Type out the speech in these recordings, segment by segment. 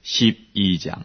12장.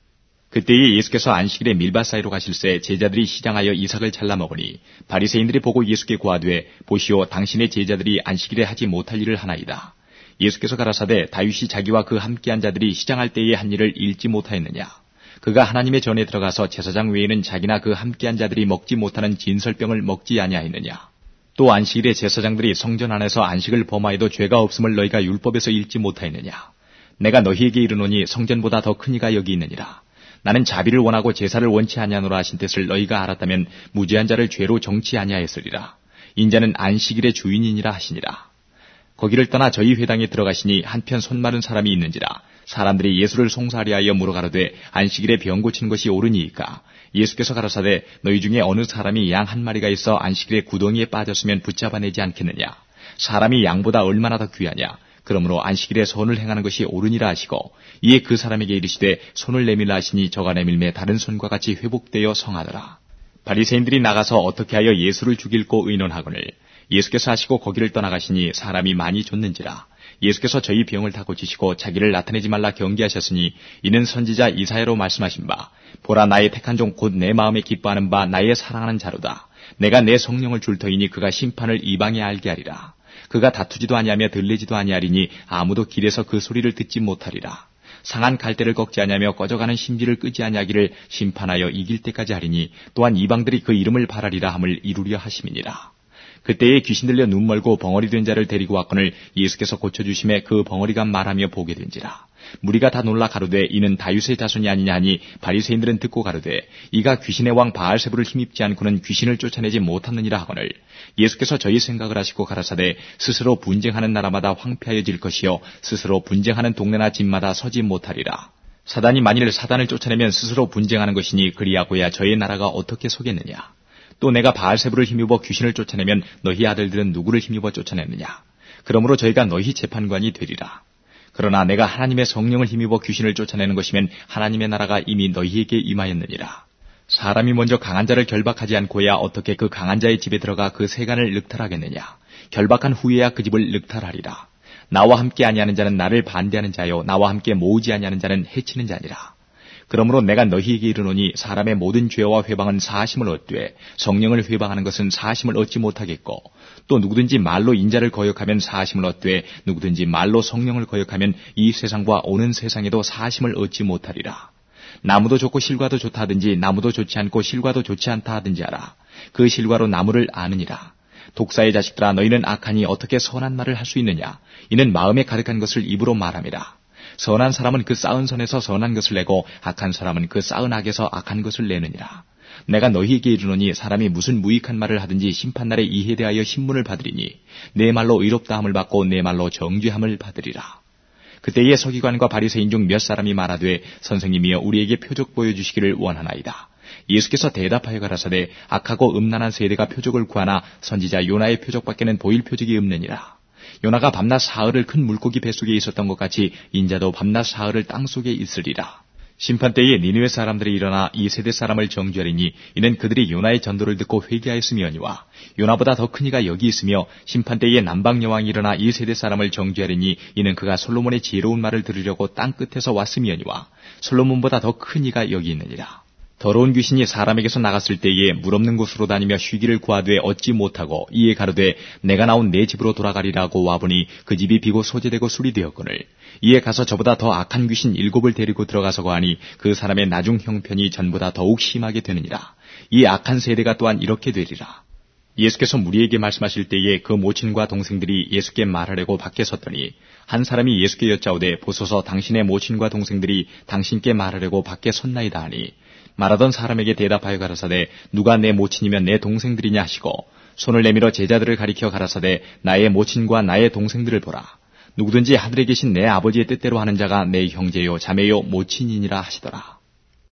그때에 예수께서 안식일에 밀밭 사이로 가실새 제자들이 시장하여 이삭을 잘라 먹으니 바리새인들이 보고 예수께 고하되 보시오 당신의 제자들이 안식일에 하지 못할 일을 하나이다. 예수께서 가라사대 다윗이 자기와 그 함께한 자들이 시장할 때에 한 일을 읽지 못하였느냐. 그가 하나님의 전에 들어가서 제사장 외에는 자기나 그 함께한 자들이 먹지 못하는 진설병을 먹지 아니하였느냐. 또 안식일에 제사장들이 성전 안에서 안식을 범하여도 죄가 없음을 너희가 율법에서 읽지 못하였느냐. 내가 너희에게 이르노니 성전보다 더 큰 이가 여기 있느니라. 나는 자비를 원하고 제사를 원치 아니하노라 하신 뜻을 너희가 알았다면 무죄한 자를 죄로 정치 아니하였으리라. 인자는 안식일의 주인이니라 하시니라. 거기를 떠나 저희 회당에 들어가시니 한편 손 마른 사람이 있는지라. 사람들이 예수를 송사하려 하여 물어가로되 안식일에 병 고치는 것이 옳으니이까. 예수께서 가라사대 너희 중에 어느 사람이 양 한 마리가 있어 안식일에 구덩이에 빠졌으면 붙잡아내지 않겠느냐. 사람이 양보다 얼마나 더 귀하냐. 그러므로 안식일에 선을 행하는 것이 옳으니라 하시고 이에 그 사람에게 이르시되 손을 내밀라 하시니 저가 내밀매 다른 손과 같이 회복되어 성하더라. 바리새인들이 나가서 어떻게 하여 예수를 죽일고 의논하거늘 예수께서 하시고 거기를 떠나가시니 사람이 많이 줬는지라. 예수께서 저희 병을 다 고치시고 자기를 나타내지 말라 경계하셨으니 이는 선지자 이사야로 말씀하신 바 보라 나의 택한 종 곧 내 마음에 기뻐하는 바 나의 사랑하는 자로다. 내가 내 성령을 줄 터이니 그가 심판을 이방에 알게 하리라. 그가 다투지도 아니하며 들리지도 아니하리니 아무도 길에서 그 소리를 듣지 못하리라. 상한 갈대를 꺾지 아니하며 꺼져가는 심지를 끄지 아니하기를 심판하여 이길 때까지 하리니 또한 이방들이 그 이름을 바라리라 함을 이루려 하심이니라. 그때에 귀신 들려 눈 멀고 벙어리 된 자를 데리고 왔거늘 예수께서 고쳐주심에 그 벙어리가 말하며 보게 된지라. 무리가 다 놀라 가로되 이는 다윗의 자손이 아니냐 하니 바리새인들은 듣고 가로되 이가 귀신의 왕 바알세부를 힘입지 않고는 귀신을 쫓아내지 못하느니라 하거늘 예수께서 저희 생각을 하시고 가라사대 스스로 분쟁하는 나라마다 황폐하여질 것이요 스스로 분쟁하는 동네나 집마다 서지 못하리라. 사단이 만일 사단을 쫓아내면 스스로 분쟁하는 것이니 그리하고야 저희 나라가 어떻게 서겠느냐. 또 내가 바알세부를 힘입어 귀신을 쫓아내면 너희 아들들은 누구를 힘입어 쫓아내느냐. 그러므로 저희가 너희 재판관이 되리라. 그러나 내가 하나님의 성령을 힘입어 귀신을 쫓아내는 것이면 하나님의 나라가 이미 너희에게 임하였느니라. 사람이 먼저 강한 자를 결박하지 않고야 어떻게 그 강한 자의 집에 들어가 그 세간을 늑탈하겠느냐. 결박한 후에야 그 집을 늑탈하리라. 나와 함께 아니하는 자는 나를 반대하는 자요 나와 함께 모으지 아니하는 자는 해치는 자니라. 그러므로 내가 너희에게 이르노니 사람의 모든 죄와 회방은 사하심을 얻되 성령을 회방하는 것은 사하심을 얻지 못하겠고 또 누구든지 말로 인자를 거역하면 사하심을 얻되 누구든지 말로 성령을 거역하면 이 세상과 오는 세상에도 사하심을 얻지 못하리라. 나무도 좋고 실과도 좋다 하든지 나무도 좋지 않고 실과도 좋지 않다 하든지 하라. 그 실과로 나무를 아느니라. 독사의 자식들아 너희는 악하니 어떻게 선한 말을 할 수 있느냐. 이는 마음에 가득한 것을 입으로 말함이라. 선한 사람은 그 쌓은 선에서 선한 것을 내고 악한 사람은 그 쌓은 악에서 악한 것을 내느니라. 내가 너희에게 이르노니 사람이 무슨 무익한 말을 하든지 심판날에 이에 대하여 신문을 받으리니 내 말로 의롭다함을 받고 내 말로 정죄함을 받으리라. 그때에 서기관과 바리새인 중 몇 사람이 말하되 선생님이여 우리에게 표적 보여주시기를 원하나이다. 예수께서 대답하여 가라사대 악하고 음란한 세대가 표적을 구하나 선지자 요나의 표적밖에는 보일 표적이 없느니라. 요나가 밤낮 사흘을 큰 물고기 뱃속에 있었던 것 같이 인자도 밤낮 사흘을 땅속에 있으리라. 심판 때에 니느웨 사람들이 일어나 이 세대 사람을 정죄하리니 이는 그들이 요나의 전도를 듣고 회개하였음이오니와 요나보다 더 큰 이가 여기 있으며 심판 때에 남방 여왕이 일어나 이 세대 사람을 정죄하리니 이는 그가 솔로몬의 지혜로운 말을 들으려고 땅 끝에서 왔음이오니와 솔로몬보다 더 큰 이가 여기 있느니라. 더러운 귀신이 사람에게서 나갔을 때에 물 없는 곳으로 다니며 쉬기를 구하되 얻지 못하고 이에 가로되 내가 나온 내 집으로 돌아가리라고 와보니 그 집이 비고 소재되고 술이 되었거늘 이에 가서 저보다 더 악한 귀신 7을 데리고 들어가서 거하니 그 사람의 나중 형편이 전보다 더욱 심하게 되느니라. 이 악한 세대가 또한 이렇게 되리라. 예수께서 무리에게 말씀하실 때에 그 모친과 동생들이 예수께 말하려고 밖에 섰더니 한 사람이 예수께 여짜오되 보소서 당신의 모친과 동생들이 당신께 말하려고 밖에 섰나이다 하니 말하던 사람에게 대답하여 가라사대 누가 내 모친이면 내 동생들이냐 하시고 손을 내밀어 제자들을 가리켜 가라사대 나의 모친과 나의 동생들을 보라. 누구든지 하늘에 계신 내 아버지의 뜻대로 하는 자가 내 형제요 자매요 모친이니라 하시더라.